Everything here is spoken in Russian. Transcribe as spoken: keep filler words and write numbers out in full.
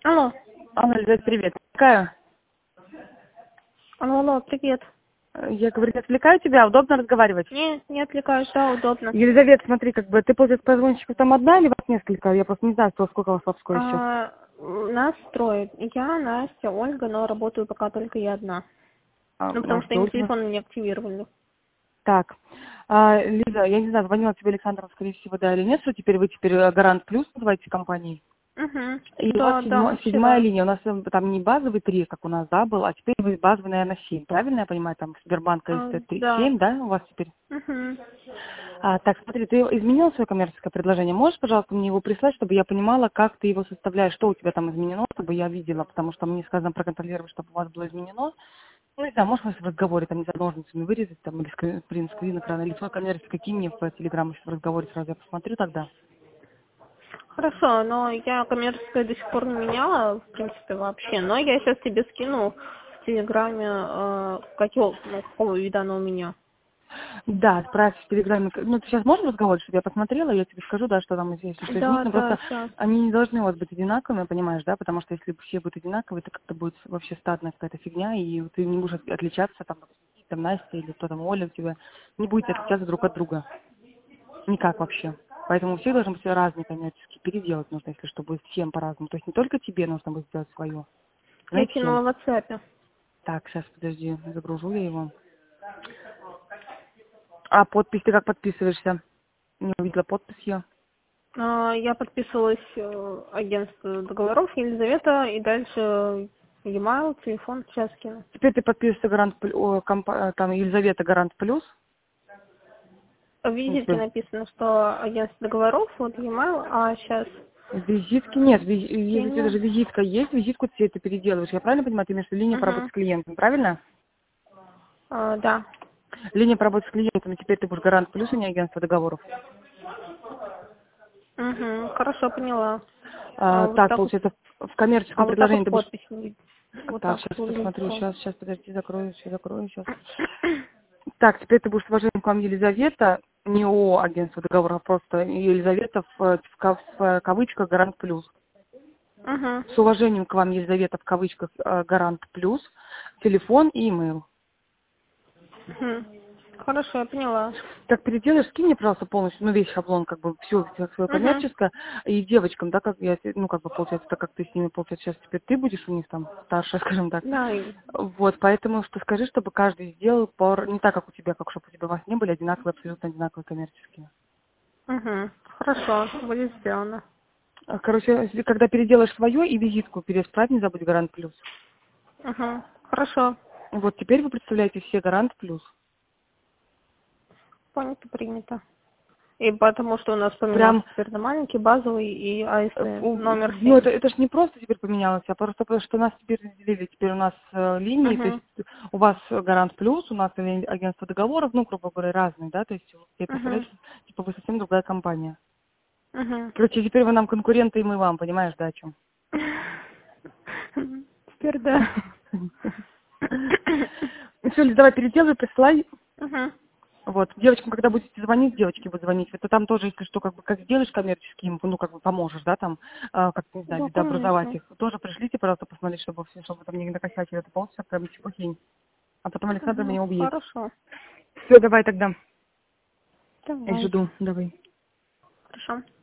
Алло. Алло, Лизавета, привет. Какая? Алло, алло, привет. Я говорю, не отвлекаю тебя, удобно разговаривать? Не, не отвлекаюсь, да, удобно. Елизавета, смотри, как бы ты, получается, позвонщиков там одна или вас несколько? Я просто не знаю, кто, сколько вас в Обской сейчас. А, нас трое. Я, Настя, Ольга, но работаю пока только я одна. А, Ну, потому что Настя, им Ольга. телефон не активировали. Так, а, Лиза, я не знаю, звонила тебе Александр, скорее всего, да или нет, что теперь вы теперь э, Гарант Плюс называете компанией? Угу. И у вас Да, да, седьмо- седьмая вчера. линия, у нас э, там не базовый три, как у нас, да, был, а теперь вы базовый, наверное, семь, правильно я понимаю, там Сбербанка А, есть три, да. семь, да, у вас теперь? Угу. А, так, смотри, ты изменила свое коммерческое предложение? Можешь, пожалуйста, мне его прислать, чтобы я понимала, как ты его составляешь, что у тебя там изменено, чтобы я видела, потому что мне сказано проконтролировать, чтобы у вас было изменено. Ну, не знаю, можешь в разговоре, там, не знаю, ножницами вырезать, там, или скрин, скрин экрана, или свой коммерческий кинь мне в Телеграм, если в разговоре сразу я посмотрю тогда. Хорошо, но я коммерческое до сих пор не меняла, в принципе, вообще. Но я сейчас тебе скину в Телеграме, э, какого, ну, какого вида оно у меня. Да, отправь в Телеграме. Ну, ты сейчас можешь разговаривать, чтобы я посмотрела, я тебе скажу, да, что там, если что изменить, Да, но да, просто сейчас. они не должны у вас быть одинаковыми, понимаешь, да, потому что если все будут одинаковые, то как-то будет вообще стадная какая-то фигня, и ты не будешь от- отличаться, там, там, Настя или кто там, Оля у тебя, не будете отличаться друг от друга. Никак вообще. Поэтому у всех должны быть разные коммерческие. Переделать нужно, если что, будет всем по-разному. То есть не только тебе нужно будет сделать свое, но Я и всем. кинула в WhatsApp. Так, сейчас, подожди, загружу я его. А подпись ты как подписываешься? Не увидела подпись я. А, Я подписывалась э, агентство договоров Елизавета, и дальше e-mail, телефон, сейчас кину. Теперь ты подпишешься Гарант Плю- о, компа- там Елизавета Гарант Плюс. В Ну, визитке тебе написано, что агентство договоров, вот e-mail, а сейчас Визитки нет, виз- если у тебя кину. даже визитка есть, визитку ты это переделываешь. Я правильно понимаю, ты имеешь в виду линию по работе Угу. с клиентом, правильно? А, да. Линия по работе с клиентами, теперь ты будешь Гарант Плюс, а не агентство договоров. Угу. Хорошо, поняла. А А, вот так, так вот, получается, в а коммерческом вот так предложении вот ты будешь... подпись не видит. Вот Так, так сейчас вот выглядит посмотрю, все. сейчас, сейчас, подожди, закрою, сейчас закрою, сейчас. Так, теперь ты будешь с уважением к вам Елизавета, не ООО агентство договора, а просто Елизавета в, в ка- в кавычках Гарант Плюс. Угу. С уважением к вам, Елизавета, в кавычках э, Гарант Плюс, телефон и имейл. Угу. Хорошо, я поняла. Так переделаешь, скинь мне, пожалуйста, полностью, ну, весь шаблон, как бы, все, свое Угу. коммерческое, и девочкам, да, как я, ну, как бы, получается, так как ты с ними, получается, сейчас теперь ты будешь у них там старшая, скажем так. Да. и- Вот, поэтому что скажи, чтобы каждый сделал пар, не так, как у тебя, как чтобы у тебя у вас не были одинаковые, абсолютно одинаковые коммерческие. Угу. Хорошо, будет сделано. А, Короче, если- когда переделаешь свое и визитку пересправь, не забудь Гарант Плюс. Угу. Хорошо. Вот, теперь вы представляете все Гарант Плюс. Понято, принято. И потому что у нас поменялся Прям теперь на маленький, базовый и Э, АСТ у- номер Ну, семь. это, это ж не просто теперь поменялось, а просто потому что нас теперь разделили. Теперь у нас э, линии, то есть Угу. у вас Гарант Плюс, у нас ли- агентство договоров, ну, грубо говоря, разные, да, то есть вы Угу. представляете, типа вы совсем другая компания. Угу. Короче, теперь вы нам конкуренты, и мы вам, понимаешь, да, о чем? Теперь да. Все, Лиз, давай переделай, присылай. Угу. Вот, девочкам, когда будете звонить, девочки будут звонить, это там тоже, если что, как бы, как сделаешь коммерчески, им, ну, как бы поможешь, да, там, а, как, не знаю, Да, видообразовать конечно. их. Тоже пришлите, пожалуйста, посмотреть, чтобы все, чтобы там не накосячили, это получится прям чепухень. А потом Александр Угу. меня убьет. Хорошо. Все, давай тогда. Я Давай. жду, давай. Хорошо.